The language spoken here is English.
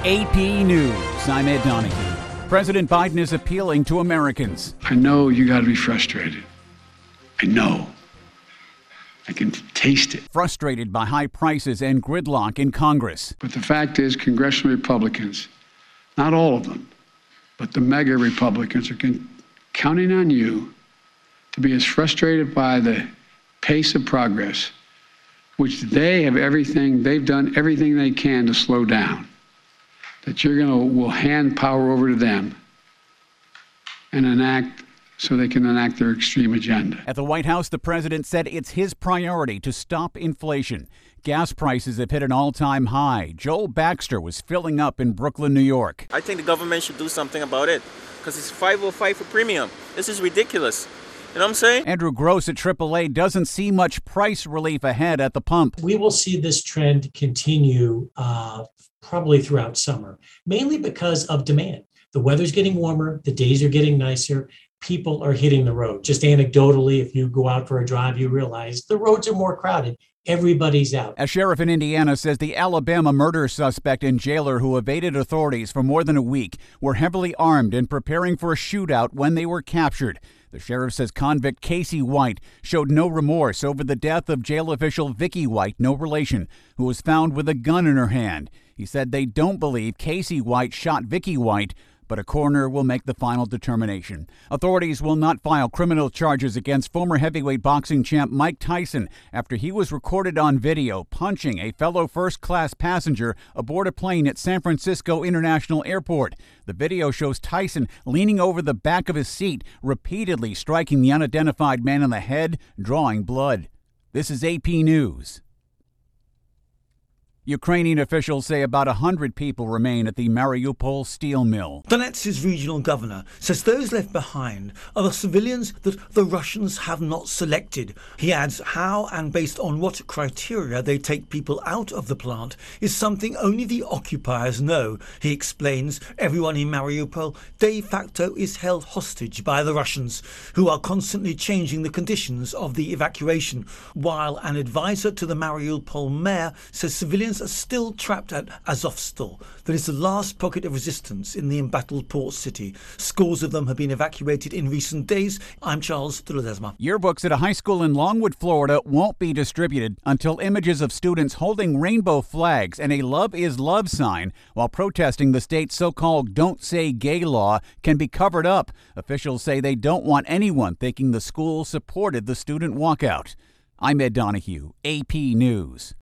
AP News. I'm Ed Donahue. President Biden is appealing to Americans. I know you got to be frustrated. I know. I can taste it. Frustrated by high prices and gridlock in Congress. But the fact is, congressional Republicans, not all of them, but the mega Republicans are counting on you to be as frustrated by the pace of progress, which they've done everything they can to slow down, that will hand power over to them and so they can enact their extreme agenda. At the White House, the president said it's his priority to stop inflation. Gas prices have hit an all-time high. Joel Baxter was filling up in Brooklyn, New York. I think the government should do something about it because it's $5.05 for premium. This is ridiculous. You know what I'm saying? Andrew Gross at AAA doesn't see much price relief ahead at the pump. We will see this trend continue probably throughout summer, mainly because of demand. The weather's getting warmer, the days are getting nicer, people are hitting the road. Just anecdotally, if you go out for a drive, you realize the roads are more crowded. Everybody's out. A sheriff in Indiana says the Alabama murder suspect and jailer who evaded authorities for more than a week were heavily armed and preparing for a shootout when they were captured. The sheriff says convict Casey White showed no remorse over the death of jail official Vicky White, no relation, who was found with a gun in her hand. He said they don't believe Casey White shot Vicky White, but a coroner will make the final determination. Authorities will not file criminal charges against former heavyweight boxing champ Mike Tyson after he was recorded on video punching a fellow first-class passenger aboard a plane at San Francisco International Airport. The video shows Tyson leaning over the back of his seat, repeatedly striking the unidentified man in the head, drawing blood. This is AP News. Ukrainian officials say about 100 people remain at the Mariupol steel mill. Donetsk's regional governor says those left behind are the civilians that the Russians have not selected. He adds how and based on what criteria they take people out of the plant is something only the occupiers know. He explains everyone in Mariupol de facto is held hostage by the Russians, who are constantly changing the conditions of the evacuation, while an advisor to the Mariupol mayor says civilians are still trapped at Azovstal. That is the last pocket of resistance in the embattled port city. Scores of them have been evacuated in recent days. I'm Charles de Ledesma. Yearbooks at a high school in Longwood, Florida won't be distributed until images of students holding rainbow flags and a Love is Love sign while protesting the state's so-called Don't Say Gay law can be covered up. Officials say they don't want anyone thinking the school supported the student walkout. I'm Ed Donahue, AP News.